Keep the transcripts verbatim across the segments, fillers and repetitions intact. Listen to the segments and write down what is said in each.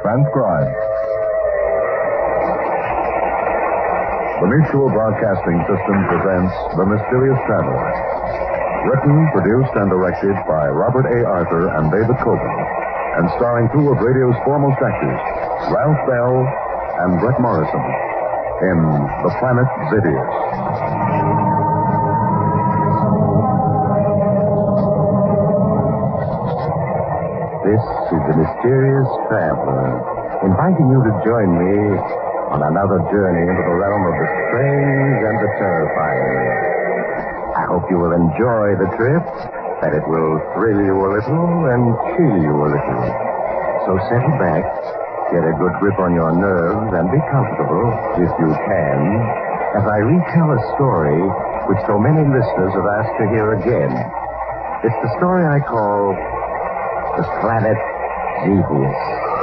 transcribed. The Mutual Broadcasting System presents The Mysterious Traveler. Written, produced, and directed by Robert A. Arthur and David Coben, and starring two of radio's foremost actors, Ralph Bell and Brett Morrison, in The Planet Zedius. This is The Mysterious Traveler, inviting you to join me on another journey into the realm of the strange and the terrifying. I hope you will enjoy the trip, that it will thrill you a little and chill you a little. So settle back, get a good grip on your nerves, and be comfortable, if you can, as I retell a story which so many listeners have asked to hear again. It's the story I call The Planet Zedius.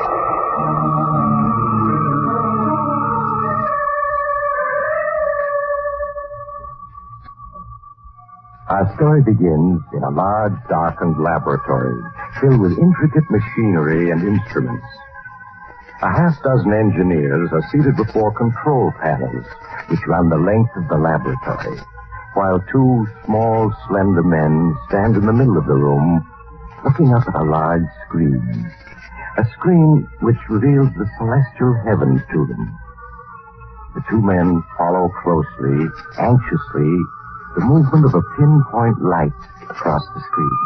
Our story begins in a large, darkened laboratory filled with intricate machinery and instruments. A half dozen engineers are seated before control panels which run the length of the laboratory, while two small, slender men stand in the middle of the room looking up at a large screen, a screen which reveals the celestial heavens to them. The two men follow closely, anxiously, the movement of a pinpoint light across the screen.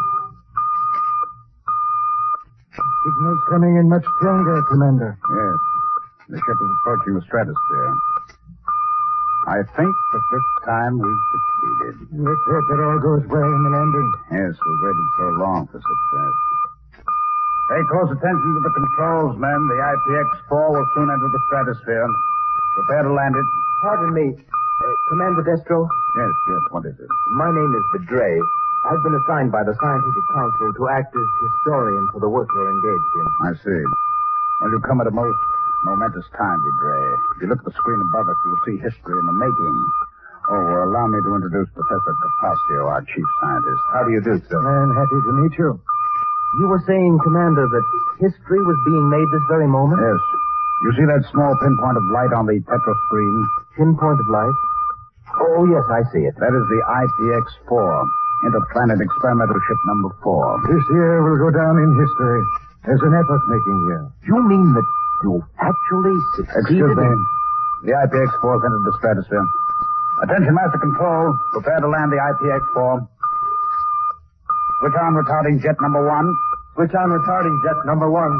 Signal's coming in much stronger, Commander. Yes. The ship is approaching the stratosphere. I think that this time we've succeeded. Let's hope it all goes well in the landing. Yes, we've waited so long for success. Pay close attention to the controls, men. The I P X four will soon enter the stratosphere. Prepare to land it. Pardon me. Uh, Commander Destro? Yes, yes. What is it? My name is Bedre. I've been assigned by the Scientific Council to act as historian for the work you're engaged in. I see. Well, you come at a most momentous time, Bedre. If you look at the screen above us, you'll see history in the making. Oh, well, allow me to introduce Professor Capaccio, our chief scientist. How do you do, sir? I'm happy to meet you. You were saying, Commander, that history was being made this very moment? Yes. You see that small pinpoint of light on the petro screen? Pinpoint of light? Oh, yes, I see it. That is the I P X four, Interplanet Experimental Ship Number four. This year will go down in history as an epoch-making year. You mean that you actually succeeded Excuse me. in... The I P X four has entered the stratosphere. Attention, Master Control. Prepare to land the I P X four. Switch on retarding jet number one. Switch on retarding jet number one.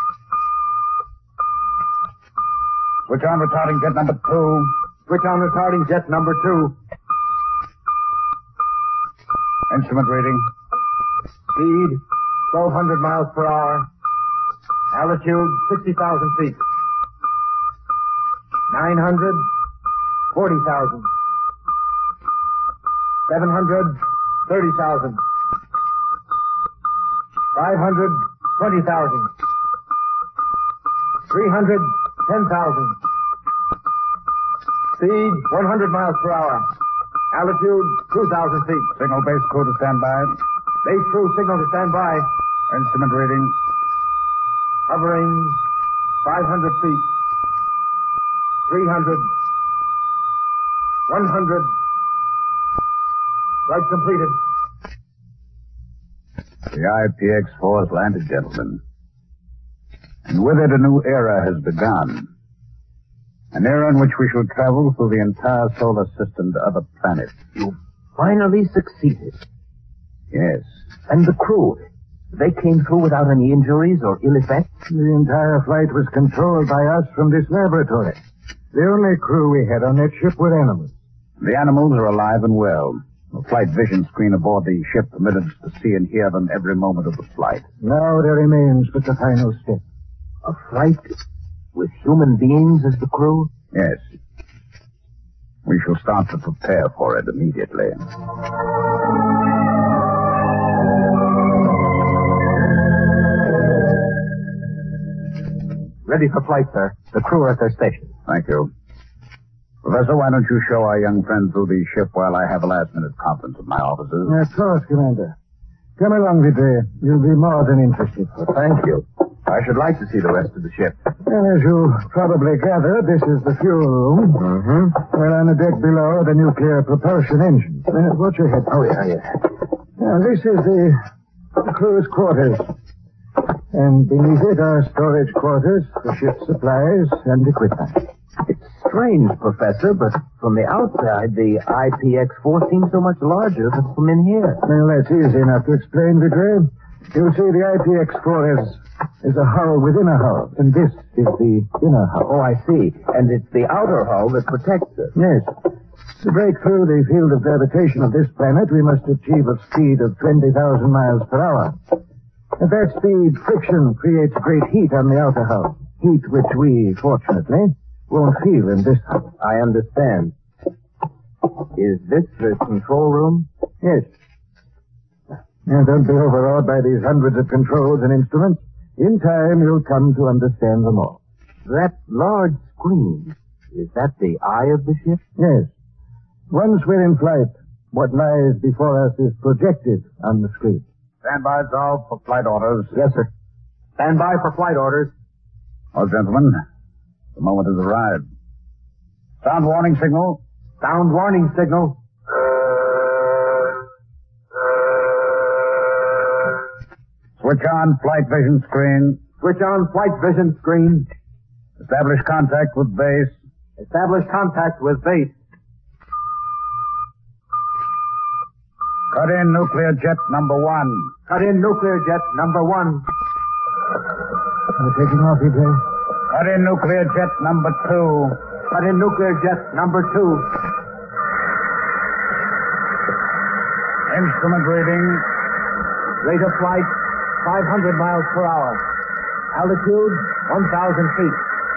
Switch on retarding jet number two. Switch on retarding jet number two. Instrument reading. Speed, twelve hundred miles per hour. Altitude, sixty thousand feet. nine hundred, forty thousand. seven hundred, thirty thousand. five hundred, twenty thousand. three hundred, ten thousand. Speed, one hundred miles per hour. Altitude, two thousand feet. Signal base crew to stand by. Base crew signal to stand by. Instrument reading. Hovering five hundred feet. three hundred. one hundred. Flight completed. The I P X four has landed, gentlemen. And with it a new era has begun. An era in which we shall travel through the entire solar system to other planets. You finally succeeded. Yes. And the crew, they came through without any injuries or ill effects? The entire flight was controlled by us from this laboratory. The only crew we had on that ship were animals. The animals are alive and well. The flight vision screen aboard the ship permitted us to see and hear them every moment of the flight. Now there remains but the final step. A flight with human beings as the crew? Yes. We shall start to prepare for it immediately. Ready for flight, sir. The crew are at their station. Thank you. Professor, why don't you show our young friend through the ship while I have a last-minute conference with my officers? Of course, Commander. Come along, Vidre. You'll be more than interested. Well, thank you. I should like to see the rest of the ship. And as you probably gathered, this is the fuel room. Mm-hmm. Well, on the deck below, the nuclear propulsion engine. Uh, watch your head. Oh, yeah, yeah. Now, this is the, the crew's quarters. And beneath it are storage quarters for ship supplies and equipment. It's strange, Professor, but from the outside, the I P X four seems so much larger than from in here. Well, that's easy enough to explain, Vidray. You'll see the I P X four is, is a hull within a hull, and this is the inner hull. Oh, I see. And it's the outer hull that protects it. Yes. To break through the field of gravitation of this planet, we must achieve a speed of twenty thousand miles per hour. At that speed, friction creates great heat on the outer hull. Heat which we, fortunately, won't feel in this hull. I understand. Is this the control room? Yes. And don't be overawed by these hundreds of controls and instruments. In time, you'll come to understand them all. That large screen, is that the eye of the ship? Yes. Once we're in flight, what lies before us is projected on the screen. Stand by, Zal, for flight orders. Yes, sir. Stand by for flight orders. Oh, gentlemen, the moment has arrived. Sound warning signal. Sound warning signal. Switch on flight vision screen. Switch on flight vision screen. Establish contact with base. Establish contact with base. Cut in nuclear jet number one. Cut in nuclear jet number one. We're taking off, Vidray. Cut in nuclear jet number two. Cut in nuclear jet number two. Instrument reading. Rate of flight, five hundred miles per hour. Altitude, one thousand feet.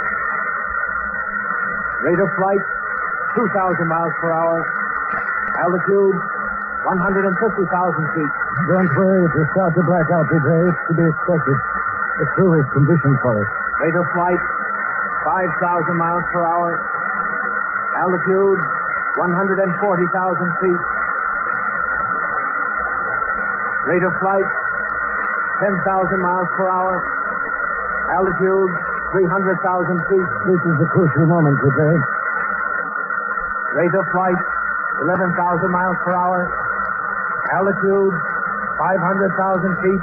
Rate of flight, two thousand miles per hour. Altitude, one hundred fifty thousand feet. Don't worry if you start to black out, Vidray. It's to be expected. The crew is conditioned for it. Rate of flight, five thousand miles per hour. Altitude, one hundred forty thousand feet. Rate of flight, ten thousand miles per hour. Altitude, three hundred thousand feet. This is the crucial moment, Vidray. Rate of flight, eleven thousand miles per hour. Altitude, five hundred thousand feet.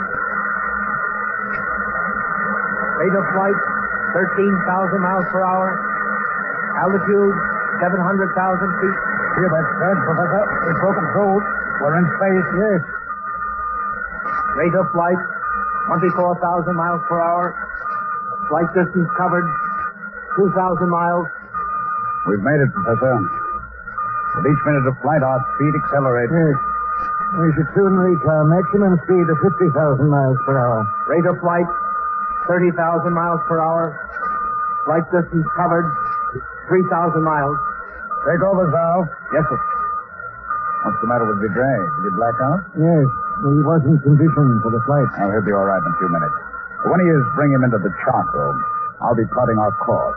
Rate of flight, thirteen thousand miles per hour. Altitude, seven hundred thousand feet. Hear that, Fred, Professor? We've broken through. We're in space. Yes. Rate of flight, twenty-four thousand miles per hour. Flight distance covered, two thousand miles. We've made it, Professor. With each minute of flight, our speed accelerates. Yes. We should soon reach our maximum speed of fifty thousand miles per hour. Rate of flight, thirty thousand miles per hour. Flight distance covered, three thousand miles. Take over, Zal. Yes, sir. What's the matter with Vidray? Did he black out? Yes. He wasn't conditioned for the flight. Oh, he'll be all right in a few minutes. When he is, bring him into the chart room. I'll be plotting our course.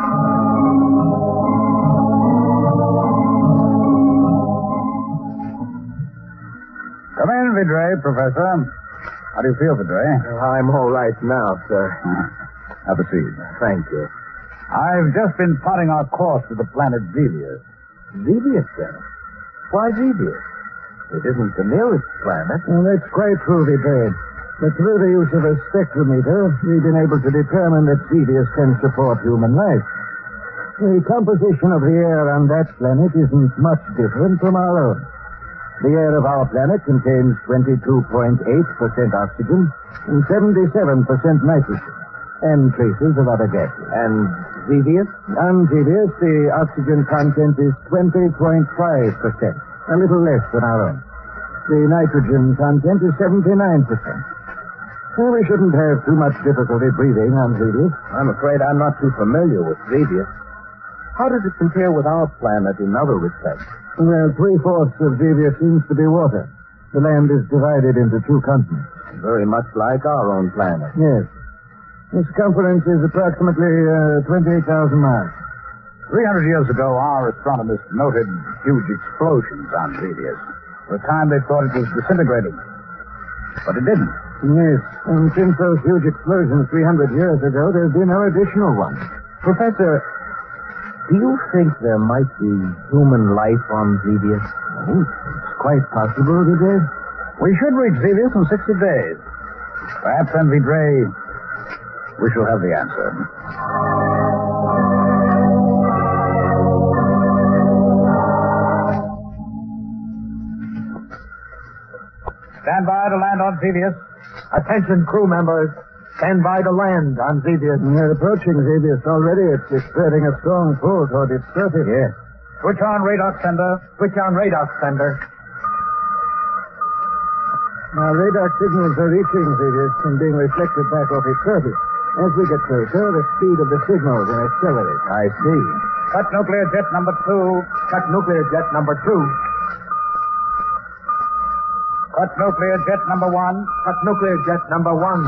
Come in, Vidray, Professor. How do you feel, Vidray? I'm all right now, sir. Uh, have a seat. Thank you. I've just been plotting our course to the planet Zevius. Zevius, sir? Why Zevius? It isn't the nearest planet. Well, that's quite true, Vidray. But through the use of a spectrometer, we've been able to determine that Zevius can support human life. The composition of the air on that planet isn't much different from our own. The air of our planet contains twenty-two point eight percent oxygen and seventy-seven percent nitrogen, and traces of other gases. And Zevius? On Zevius, the oxygen content is twenty point five percent, a little less than our own. The nitrogen content is seventy-nine percent. Well, we shouldn't have too much difficulty breathing on Zevius. I'm afraid I'm not too familiar with Zevius. How does it compare with our planet in other respects? Well, three-fourths of Zevius seems to be water. The land is divided into two continents. Very much like our own planet. Yes. The circumference is approximately uh, twenty-eight thousand miles. Three hundred years ago, our astronomers noted huge explosions on Zevius. For a time, they thought it was disintegrating. But it didn't. Yes, and since those huge explosions three hundred years ago, there's been no additional ones. Professor, do you think there might be human life on Xevious? Oh, it's quite possible, Vidre. We should reach Xevious in sixty days. Perhaps, then, Vidre, we shall have the answer. Stand by to land on Xevious. Attention, crew members. Stand by to land on Xevious. We're approaching Xevious already. It's exerting a strong pull toward its surface. Yes. Switch on radar sender. Switch on radar sender. Our radar signals are reaching Xevious and being reflected back off its surface. As we get closer, the speed of the signals will accelerate. I see. Cut nuclear jet number two. Cut nuclear jet number two. Cut nuclear jet number one. Cut nuclear jet number one.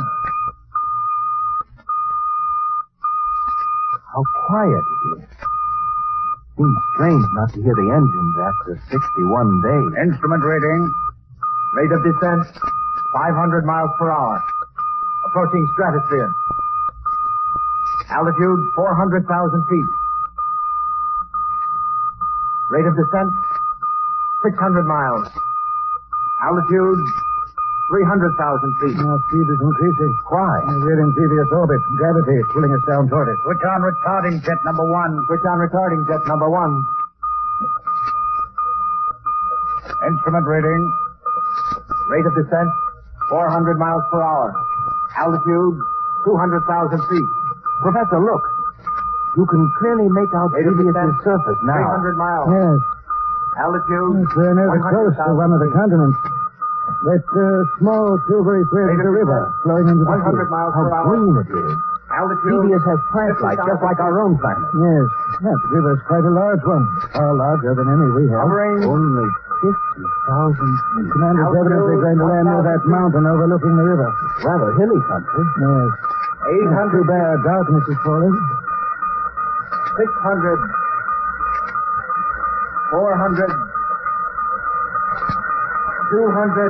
How quiet it is. Seems strange not to hear the engines after sixty-one days. Instrument reading. Rate of descent, five hundred miles per hour. Approaching stratosphere. Altitude, four hundred thousand feet. Rate of descent, six hundred miles. Altitude, three hundred thousand feet. Our speed is increasing. Why? We're in Xevious orbit. Gravity is pulling us down toward it. Switch on retarding jet number one. Switch on retarding jet number one. Instrument reading. Rate of descent, four hundred miles per hour. Altitude, two hundred thousand feet. Professor, look. You can clearly make out Xevious' surface now. three hundred miles. Yes. Altitude, Yes, we're near the coast of one of the continents. That uh, small silvery thread is a river flowing into the one hundred sea. miles How per hour. green it is. Altitude, Xevious has plant life, just like our own planet. Yes, that river's quite a large one. Far larger than any we have. hovering. Only fifty thousand feet. Commander's Altitude, evidently going to land near that one thousand mountain overlooking the river. Rather hilly country. Yes. eight Not too hundred, bad. Darkness is falling. six hundred, four hundred, two hundred,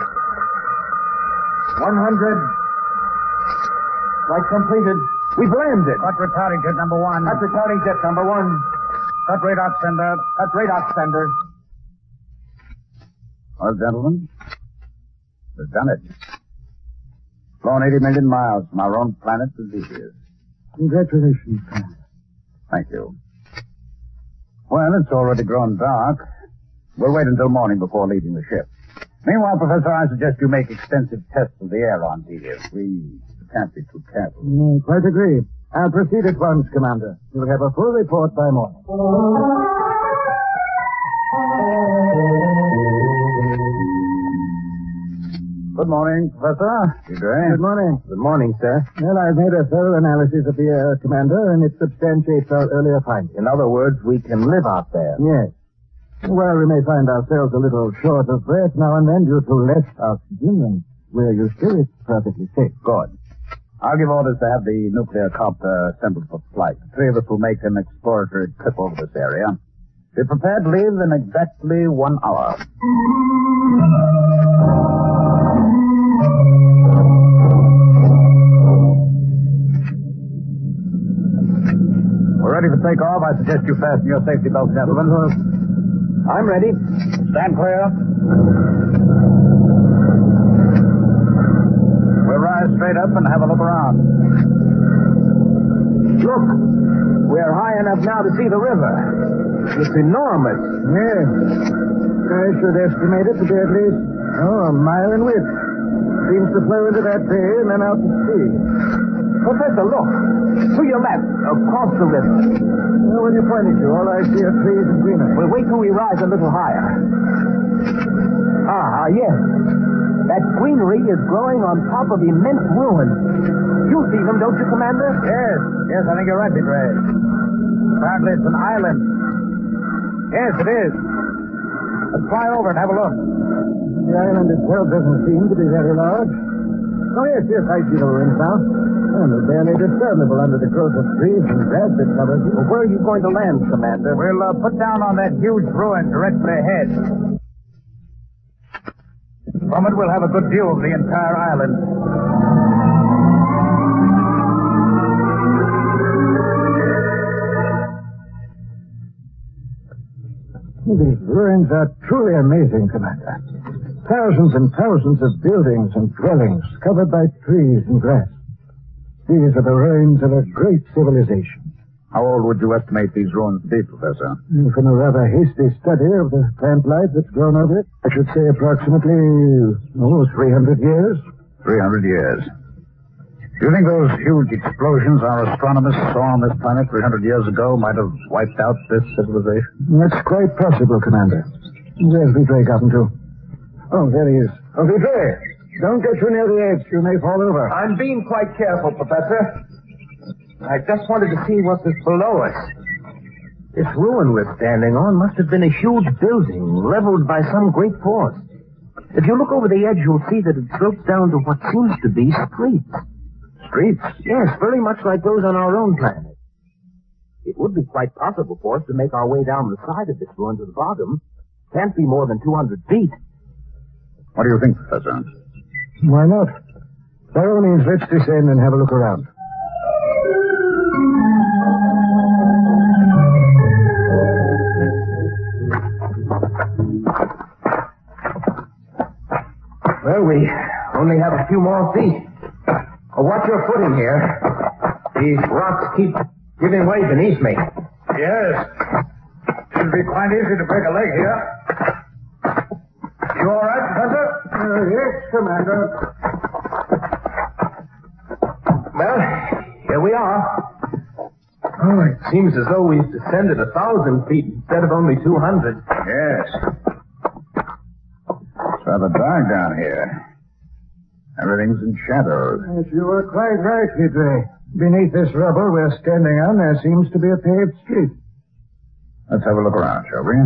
one hundred. Flight completed. We've landed. Cut retarding jet number one. Cut retarding jet number one. Cut radar sender. Cut radar sender. Well, gentlemen, we've done it. Flown eighty million miles from our own planet to Xevious. Congratulations, Commander. Thank you. Well, it's already grown dark. We'll wait until morning before leaving the ship. Meanwhile, Professor, I suggest you make extensive tests of the air on Xevious. We can't be too careful. Mm, quite agree. I'll proceed at once, Commander. You'll have a full report by morning. Good morning, Professor. Good morning. Good morning, sir. Well, I've made a thorough analysis of the air, Commander, and it substantiates our earlier findings. In other words, we can live out there. Yes. Well, we may find ourselves a little short of breath now and then due to less oxygen, and we're used to it. It's perfectly safe. Good. I'll give orders to have the nuclear copter assembled for flight. The three of us will make an exploratory trip over this area. Be prepared to leave in exactly one hour. We're ready for takeoff. I suggest you fasten your safety belts, gentlemen. I'm ready. Stand clear. We'll rise straight up and have a look around. Look, we're high enough now to see the river. It's enormous. Yes. I should estimate it to be at least, oh, a mile in width. Seems to flow into that bay and then out to sea. Professor, look. To your left, across the river. Well, when you're pointing to, all I see are trees and greenery. We'll wait till we rise a little higher. Ah, yes. That greenery is growing on top of immense ruins. You see them, don't you, Commander? Yes, yes, I think you're right, Vidre. Apparently it's an island. Yes, it is. Let's fly over and have a look. The island itself doesn't seem to be very large. Oh, yes, yes, I see the ruins now. And they're barely discernible under the growth of trees and grass that covers it. Well, where are you going to land, Commander? We'll uh, put down on that huge ruin directly ahead. From it, we'll have a good view of the entire island. These ruins are truly amazing, Commander. Thousands and thousands of buildings and dwellings covered by trees and grass. These are the ruins of a great civilization. How old would you estimate these ruins to be, Professor? From a rather hasty study of the plant life that's grown over it, I should say approximately, oh, three hundred years. three hundred years. Do you think those huge explosions our astronomers saw on this planet three hundred years ago might have wiped out this civilization? That's quite possible, Commander. Where's Vitre gotten to? Oh, there he is. Oh, Vitre, don't get too near the edge. You may fall over. I'm being quite careful, Professor. I just wanted to see what was below us. This ruin we're standing on must have been a huge building leveled by some great force. If you look over the edge, you'll see that it slopes down to what seems to be streets. Streets? Yes, very much like those on our own planet. It would be quite possible for us to make our way down the side of this ruin to the bottom. Can't be more than two hundred feet. What do you think, Professor? Why not? By all means, let's descend and have a look around. Well, we only have a few more feet. Oh, watch your footing here. These rocks keep giving way beneath me. Yes. Should be quite easy to break a leg here. You all right, Professor? Uh, yes, Commander. Well, here we are. Oh, it seems as though we've descended a thousand feet instead of only two hundred. Yes. It's rather dark down here. Everything's in shadows. Yes, you were quite right, Vitre. Beneath this rubble we're standing on, there seems to be a paved street. Let's have a look around, shall we?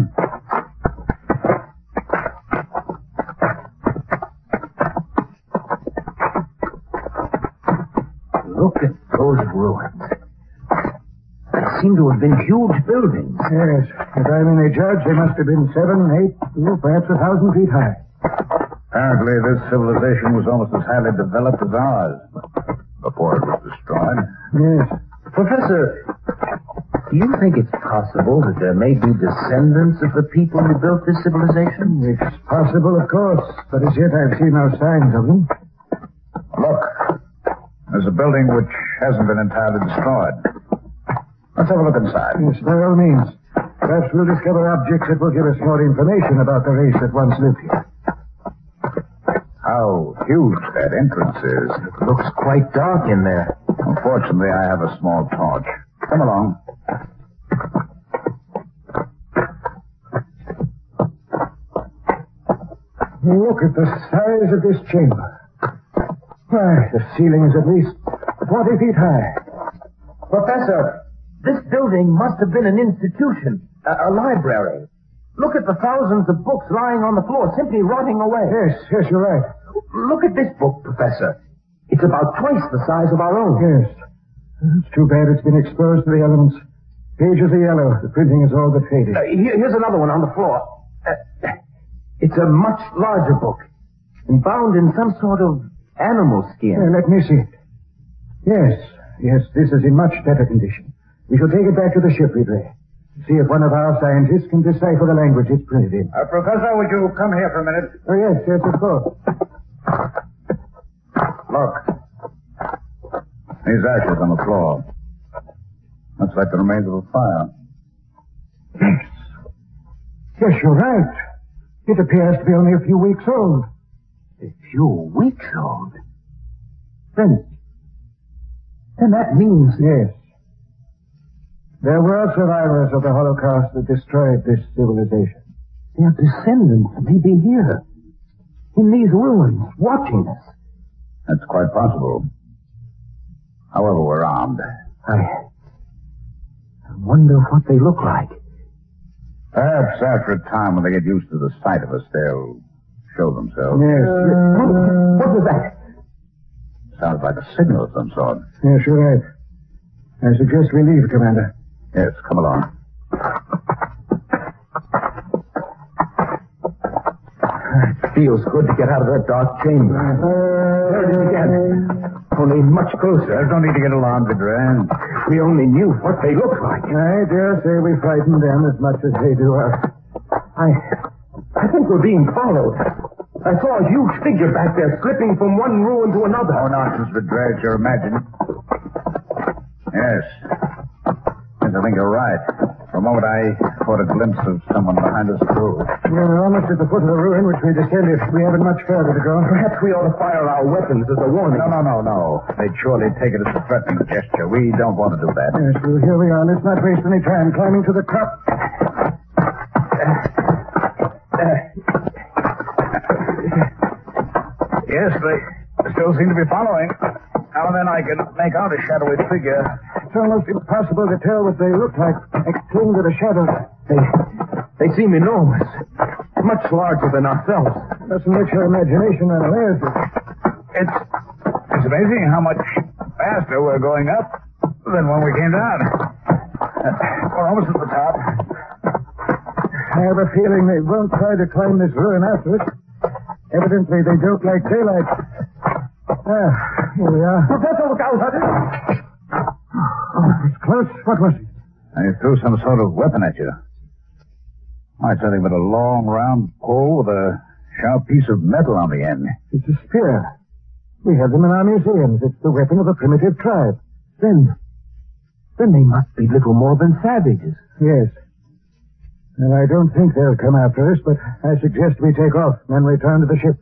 Look at those ruins. They seem to have been huge buildings. Yes, if I'm any judge, they must have been seven, eight, oh, perhaps a thousand feet high. Apparently, this civilization was almost as highly developed as ours before it was destroyed. Yes. Professor, do you think it's possible that there may be descendants of the people who built this civilization? It's possible, of course, but as yet I've seen no signs of them. Look, there's a building which hasn't been entirely destroyed. Let's have a look inside. Yes, by all means. Perhaps we'll discover objects that will give us more information about the race that once lived here. How huge that entrance is. It looks quite dark in there. Unfortunately, I have a small torch. Come along. Look at the size of this chamber. Why, the ceiling is at least forty feet high. Professor, this building must have been an institution, a, a library. Look at the thousands of books lying on the floor, simply rotting away. Yes, yes, you're right. Look at this book, Professor. It's about twice the size of our own. Yes. It's too bad it's been exposed to the elements. Pages are yellow. The printing is all but faded. Uh, here, here's another one on the floor. Uh, it's a much larger book, and bound in some sort of animal skin. Yeah, let me see it. Yes, yes, this is in much better condition. We shall take it back to the ship, Vitre. See if one of our scientists can decipher the language it's printed in. Uh, Professor, would you come here for a minute? Oh, yes, yes, of course. Look. These ashes on the floor. Looks like the remains of a fire. Yes. Yes, you're right. It appears to be only a few weeks old. A few weeks old? Then, then that means... Yes. There were survivors of the Holocaust that destroyed this civilization. Their descendants may be here, in these ruins, watching us. That's quite possible. However, we're armed. I... I wonder what they look like. Perhaps after a time when they get used to the sight of us, they'll show themselves. Yes. What, what was that? Sounds like a signal of some sort. Yes, you're right. I suggest we leave, Commander. Yes, come along. It feels good to get out of that dark chamber. There it is again. Only much closer. There's no need to get alarmed, Vidra. We only knew what they looked like. I dare say we frightened them as much as they do us. I... I think we're being followed. I saw a huge figure back there slipping from one ruin to another. Oh, nonsense, Vidra. It's your imagining. Yes. Yes, I think you're right. For a moment, I caught a glimpse of someone behind us, too. Yeah, we're almost at the foot of the ruin which we descended. We haven't much further to go. Perhaps we ought to fire our weapons as a warning. No, no, no, no. They'd surely take it as a threatening gesture. We don't want to do that. Yes, well, here we are. Let's not waste any time climbing to the top. Yes, they still seem to be following. Now and then I can make out a shadowy figure. It's almost impossible to tell what they look like. They cling to the shadows. They, they seem enormous. Much larger than ourselves. Doesn't let your imagination unawares. It's, it's amazing how much faster we're going up than when we came down. Uh, we're almost at the top. I have a feeling they won't try to climb this ruin after us. Evidently, they don't like daylight. Ah, here we are. Professor, look out! Oh, it's close. What was it? They threw some sort of weapon at you. Oh, it's nothing but a long, round pole with a sharp piece of metal on the end. It's a spear. We have them in our museums. It's the weapon of a primitive tribe. Then, then they must be little more than savages. Yes. And I don't think they'll come after us, but I suggest we take off and return to the ship.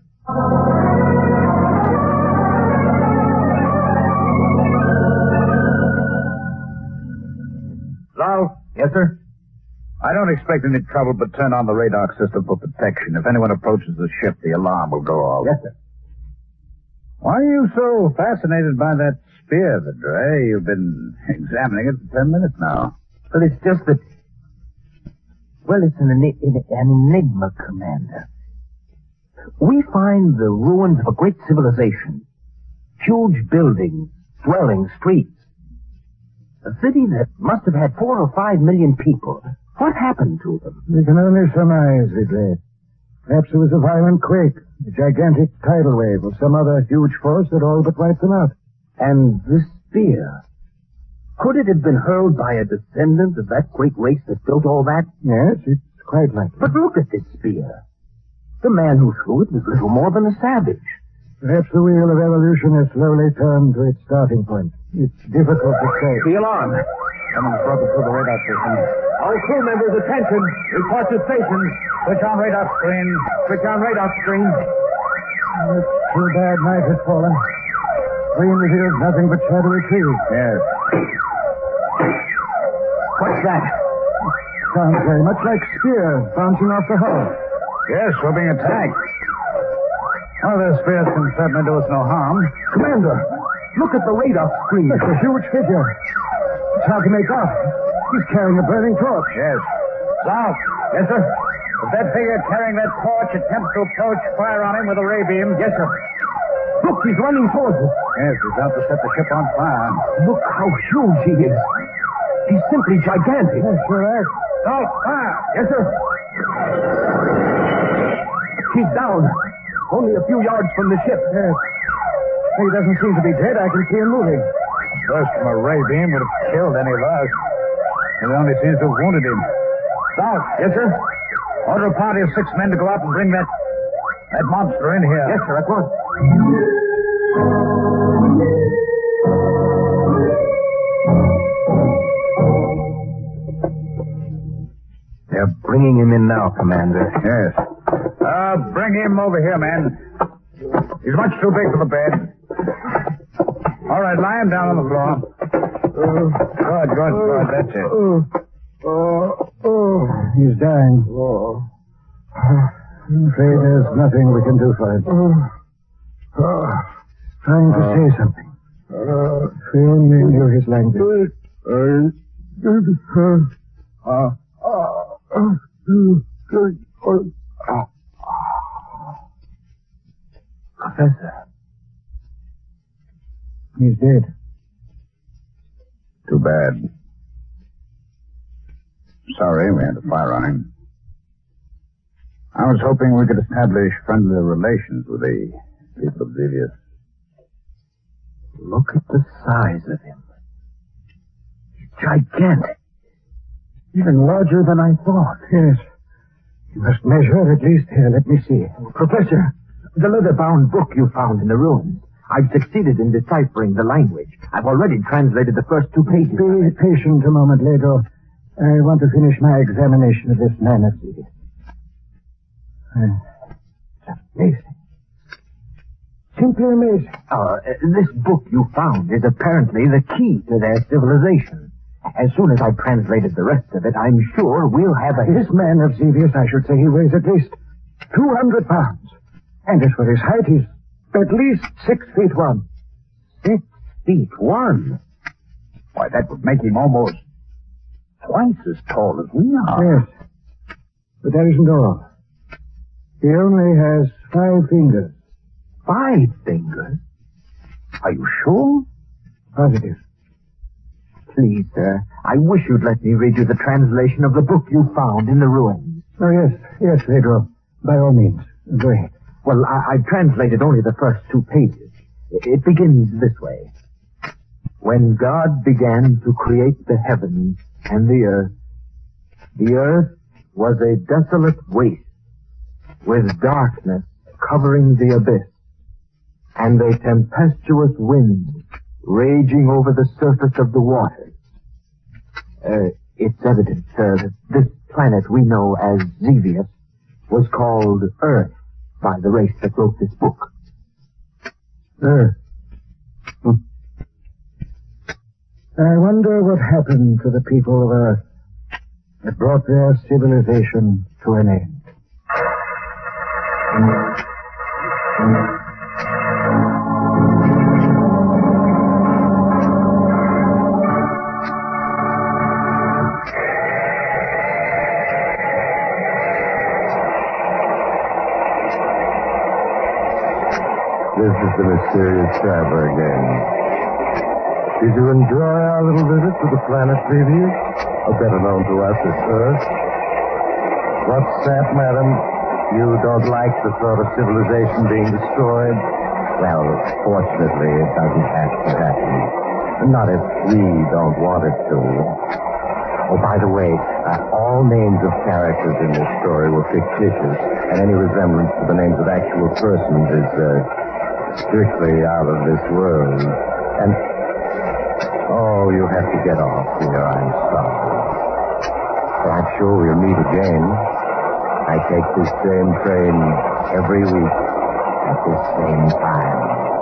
Lal? Yes, sir? I don't expect any trouble, but turn on the radar system for protection. If anyone approaches the ship, the alarm will go off. Yes, sir. Why are you so fascinated by that spear, Vidra? You've been examining it for ten minutes now. Well, it's just that... Well, it's an, eni- an enigma, Commander. We find the ruins of a great civilization. Huge buildings, dwellings, streets. A city that must have had four or five million people. What happened to them? We can only surmise, Ridley. Perhaps it was a violent quake, a gigantic tidal wave, or some other huge force that all but wiped them out. And this spear... Could it have been hurled by a descendant of that great race that built all that? Yes, it's quite likely. But look at this spear. The man who threw it was little more than a savage. Perhaps the wheel of evolution has slowly turned to its starting point. It's difficult to say. The alarm. Someone's broken through the radar system. All crew members, attention. Report to stations. Switch on radar screen. Switch on radar screen. It's too bad night has fallen. Screen reveals nothing but shadowy trees. Yes. What's that? Sounds very much like spears bouncing off the hull. Yes, we're being attacked. Well, those spears can certainly do us no harm. Commander, look at the radar screen. It's a huge figure. It's hard to make out. He's carrying a burning torch. Yes. South. Yes, sir. If that figure carrying that torch attempts to approach, fire on him with a ray beam. Yes, sir. Look, he's running towards us. Yes, he's out to set the ship on fire. Look how huge he is. He's simply gigantic. Yes, sure is. South, fire. Yes, sir. He's down. Only a few yards from the ship. Yes. He doesn't seem to be dead. I can see him moving. Burst from a ray beam would have killed any of us. It only seems to have wounded him. South. Yes, sir. Order a party of six men to go out and bring that that monster in here. Yes, sir, at once. They're bringing him in now, Commander. Yes. Uh, bring him over here, man. He's much too big for the bed. All right, lie him down on the floor. Oh, Good, good, good. That's it. oh, oh, oh. He's dying. Oh. I'm afraid there's nothing we can do for him. Oh. Oh. Trying to say something. Uh, if we only knew his language. Uh, uh, Professor. He's dead. Too bad. Sorry, we had to fire on him. I was hoping we could establish friendly relations with the people of Xevious. Look at the size of him. Gigantic. Even larger than I thought. Yes. You must measure at least. Here, let me see. Professor, the leather-bound book you found in the ruins. I've succeeded in deciphering the language. I've already translated the first two pages. Be patient a moment, Lego. I want to finish my examination of this man of Xevious. Uh, it's amazing. Simply amazing. Uh, this book you found is apparently the key to their civilization. As soon as I've translated the rest of it, I'm sure we'll have a... This man of Xevious, I should say, he weighs at least two hundred pounds. And as for his height, he's at least six feet one. Six feet one? Why, that would make him almost twice as tall as we are. Yes. But that isn't all. He only has five fingers. Five fingers? Are you sure? Positive. Please, sir, I wish you'd let me read you the translation of the book you found in the ruins. Oh, yes, yes, Pedro. By all means. Go ahead. Well, I, I've translated only the first two pages. It, it begins this way. When God began to create the heavens and the earth, the earth was a desolate waste, with darkness covering the abyss, and a tempestuous wind raging over the surface of the waters. Uh, it's evident, sir, that this planet we know as Xevious was called Earth by the race that wrote this book. Earth. Hmm. I wonder what happened to the people of Earth that brought their civilization to an end. This is the mysterious traveler again. Did you enjoy our little visit to the planet Xevious, or better known to us as Earth? What's that, madam? You don't like the thought of civilization being destroyed? Well, fortunately, it doesn't have to happen. Not if we don't want it to. Oh, by the way, uh, all names of characters in this story were fictitious, and any resemblance to the names of actual persons is uh, strictly out of this world. And, oh, you have to get off here. I'm sorry. But I'm sure we'll meet again. I take this same train every week at this same time.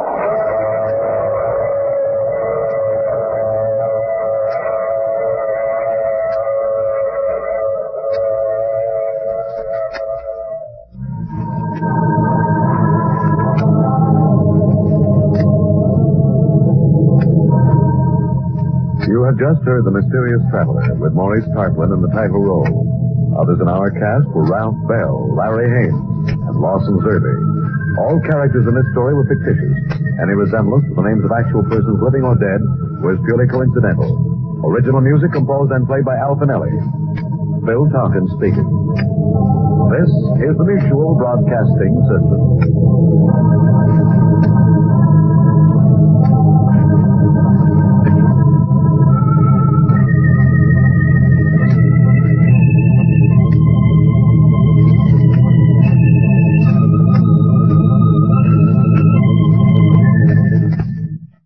You have just heard The Mysterious Traveler with Maurice Tarplin in the title role. Others in our cast were Ralph Bell, Larry Haynes, and Lawson Zerby. All characters in this story were fictitious. Any resemblance to the names of actual persons living or dead was purely coincidental. Original music composed and played by Al Finelli. Phil Tompkins speaking. This is the Mutual Broadcasting System.